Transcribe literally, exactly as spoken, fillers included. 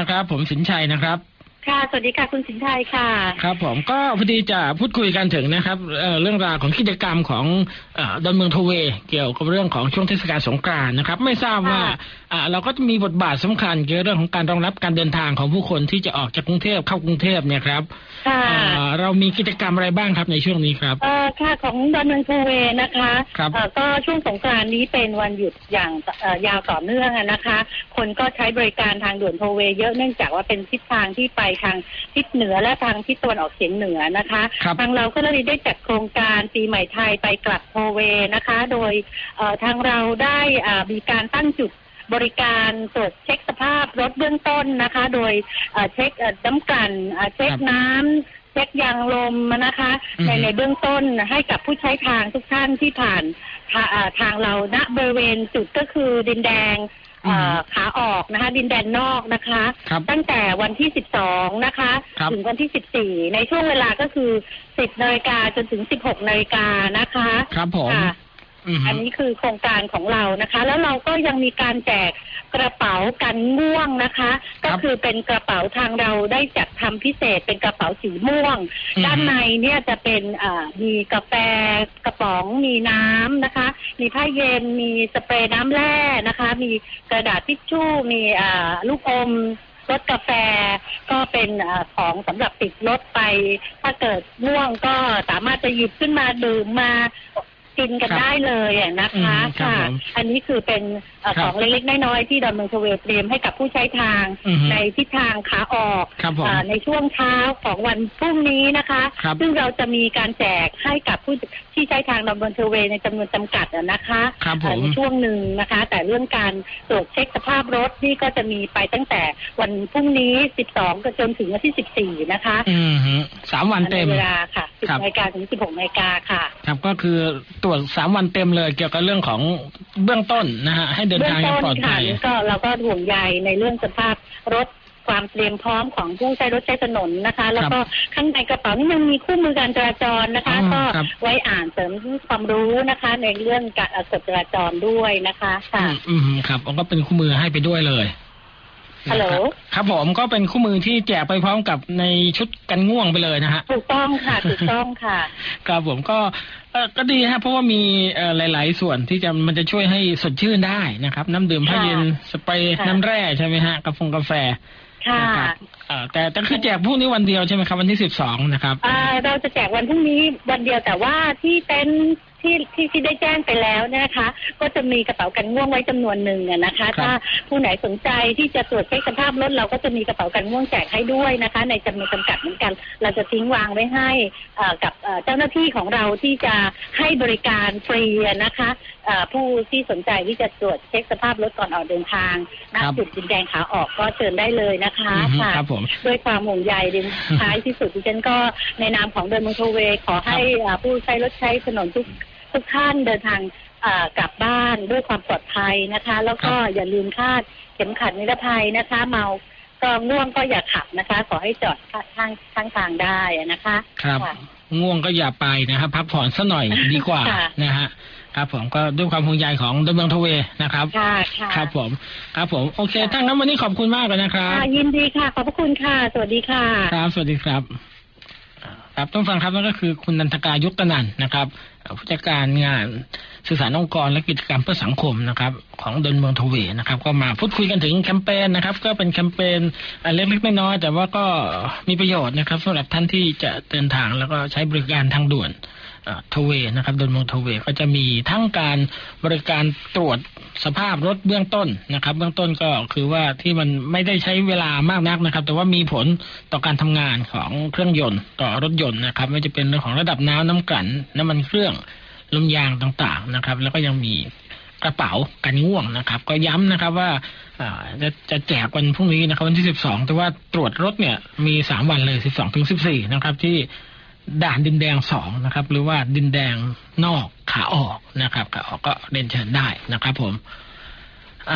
นะครับผมสินชัยนะครับค่ะสวัสดีค่ะคุณสินชัยค่ะครับผมก็พอดีจะพูดคุยกันถึงนะครับ เอ่อ เรื่องราวของกิจกรรมของเอ่อดอนเมืองโทเวเกี่ยวกับเรื่องของช่วงเทศกาลสงกรานต์นะครับไม่ทราบว่าอ่าเราก็จะมีบทบาทสำคัญเกี่ยวกับเรื่องของการรองรับการเดินทางของผู้คนที่จะออกจากกรุงเทพเข้ากรุงเทพเนี่ยครับค่ะเรามีกิจกรรมอะไรบ้างครับในช่วงนี้ครับเอ่อค่ะของดอนเมืองโทเวนะคะครับก็ช่วงสงกรานต์นี้เป็นวันหยุดอย่างยาวต่อเนื่องนะคะคนก็ใช้บริการทางด่วนโทเวเยอะเนื่องจากว่าเป็นทิศทางที่ไปทางทิศเหนือและทางทิศตะวันออกเฉียงเหนือนะคะทางเราก็เลยได้จัดโครงการปีใหม่ไทยไปกลับโทเวนะคะโดยทางเราได้มีการตั้งจุดบริการตรวจเช็คสภาพรถเบื้องต้นนะคะโดยเช็คน้ำกลั่นเช็คน้ำเช็คยางลมนะคะในในเบื้องต้นให้กับผู้ใช้ทางทุกท่านที่ผ่านทางเราณบริเวณจุดก็คือดินแดงขาออกนะคะดินแดนนอกนะคะตั้งแต่วันที่สิบสองนะคะถึงวันที่สิบสี่ในช่วงเวลาก็คือสิบนาฬิกาจนถึงสิบหกนาฬิกานะคะครับผมอันนี้คือโครงการของเรานะคะแล้วเราก็ยังมีการแจกกระเป๋ากันม่วงนะคะก็คือเป็นกระเป๋าทางเราได้จัดทำพิเศษเป็นกระเป๋าสีม่วงด้านในเนี่ยจะเป็นมีกาแฟกระป๋องมีน้ำนะคะมีผ้าเย็นมีสเปรย์น้ำแร่นะคะมีกระดาษทิชชู่มีลูกอมรถกาแฟก็เป็นของสำหรับติดรถไปถ้าเกิดม่วงก็สามารถจะหยิบขึ้นมาดื่มมากินกันได้เลยนะคะค่ะอันนี้คือเป็นของเล็กๆน้อยๆที่ดอนเมืองโทเวเตรียมให้กับผู้ใช้ทางในทิศทางขาออกในช่วงเช้าของวันพรุ่งนี้นะคะซึ่งเราจะมีการแจกให้กับผู้ที่ใช้ทางดอนเมืองโทเวในจำนวนจำกัดนะคะในช่วงหนึ่งนะคะแต่เรื่องการตรวจเช็คสภาพรถนี่ก็จะมีไปตั้งแต่วันพรุ่งนี้สิบสองจนถึงวันที่สิบสี่นะคะสามวันเต็มเวลาค่ะสิบนาฬิกาถึงสิบหกนาฬิกาค่ะครับก็คือตรวจสามวันเต็มเลยเกี่ยวกับเรื่องของเบื้องต้นนะฮะให้เดินทางอย่างปลอดภัยก็เราก็ห่วงใยในเรื่องสภาพรถความเตรียมพร้อมของผู้ใช้รถใช้ถนนนะคะแล้วก็ข้างในกระเป๋านี่ยังมีคู่มือการจราจรนะคะก็ไว้อ่านเสริมความรู้นะคะในเรื่องการกฎจราจรด้วยนะคะค่ะอืมครับก็เป็นคู่มือให้ไปด้วยเลยฮัลโหลครับผมก็เป็นคู่มือที่แจกไปพร้อมกับในชุดกันง่วงไปเลยนะฮะถูกต้องค่ะถูกต้องค่ะครับผมก็ก็ดีฮะเพราะว่ามีหลายๆส่วนที่จะมันจะช่วยให้สดชื่นได้นะครับน้ำดื่มผ้าเย็นสเปรย์น้ำแร่ใช่ไหมฮะกาแฟกาแฟค่ะแต่แต่คือแจกพรุ่งนี้วันเดียวใช่ไหมครับวันที่สิบสองนะครับเราจะแจกวันพรุ่งนี้วันเดียวแต่ว่าที่เต็นท์ที่ที่ที่ได้แจ้งไปแล้วนะคะก็จะมีกระเป๋ากันง่วงไว้จำนวนหนึ่งนะคะถ้าผู้ไหนสนใจที่จะตรวจเช็คสภาพรถเราก็จะมีกระเป๋ากันง่วงแจกให้ด้วยนะคะในจำนวนจำกัดเหมือนกันเราจะทิ้งวางไว้ให้กับเจ้าหน้าที่ของเราที่จะให้บริการฟรีนะคะผู้ที่สนใจที่จะตรวจเช็คสภาพรถก่อนออกเดินทางณจุดดินแดงขาออกก็เชิญได้เลยนะคะค่ะด้วยความห่วงใยดินท้ายที่สุดดิฉันก็ในนามของเดินเมืองโทเวขอให้ผู้ใช้รถใช้ถนนทุกทุกท่านเดินทางกลับบ้านด้วยความปลอดภัยนะคะแล้วก็อย่าลืมคาดเข็มขัดนิรภัยนะคะเมาก็ง่วงก็อย่าขับนะคะขอให้จอดข้างข้างทางได้นะคะครับง่วงก็อย่าไปนะครับพักผ่อนซะหน่อยดีกว่านะฮะครับผมก็ด้วยความห่วงใยของดอนเมืองโทเวนะครับค่ะครับผมครับผมโอเคทั้งนั้นวันนี้ขอบคุณมากเลยนะครับยินดีค่ะขอบพระคุณค่ะสวัสดีค่ะครับสวัสดีครับครับต้องฟังครับนั่นก็คือคุณนันทกายุตตนันนะครับผู้จัดการงานสื่อสารองค์กรและกิจกรรมเพื่อสังคมนะครับของดอนเมืองโทเวนะครับก็มาพูดคุยกันถึงแคมเปญนะครับก็เป็นแคมเปญเล็กๆน้อยๆแต่ว่าก็มีประโยชน์นะครับสำหรับท่านที่จะเดินทางแล้วก็ใช้บริการทางด่วนโทเวนะครับดอนเมืองโทเวก็จะมีทั้งการบริการตรวจสภาพรถเบื้องต้นนะครับเบื้องต้นก็คือว่าที่มันไม่ได้ใช้เวลามากนักนะครับแต่ว่ามีผลต่อการทำงานของเครื่องยนต์ต่อรถยนต์นะครับไม่จะเป็นเรื่องของระดับน้ำน้ำกลั่นน้ำมันเครื่องลมยางต่างๆนะครับแล้วก็ยังมีกระเป๋ากันง่วงนะครับก็ย้ำนะครับว่าจะจะแจกวันพรุ่งนี้นะครับวันที่สิบสองแต่ว่าตรวจรถเนี่ยมีสามวันเลยสิบสองถึงสิบสี่นะครับที่ด่านดินแดงสองนะครับหรือว่าดินแดงนอกขาออกนะครับขาออกก็เรียนเชิญได้นะครับผม